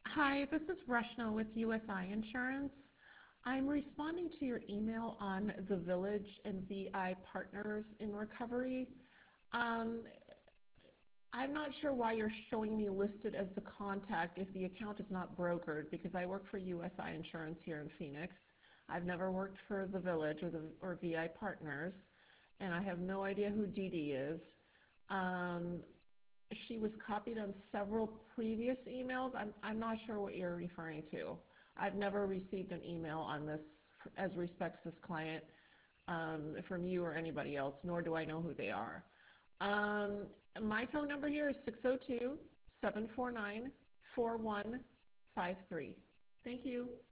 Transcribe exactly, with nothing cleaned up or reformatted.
Hi, this is Reshna with U S I Insurance. I'm responding to your email on the Village and V I Partners in Recovery. Um, I'm not sure why you're showing me listed as the contact if the account is not brokered, because I work for U S I Insurance here in Phoenix. I've never worked for the Village or the or V I Partners, and I have no idea who Dee Dee is. Um, she was copied on several previous emails. I'm, I'm not sure what you're referring to. I've never received an email on this as respects this client um, from you or anybody else, nor do I know who they are. Um, my phone number here is six oh two, seven four nine, four one five three. Thank you.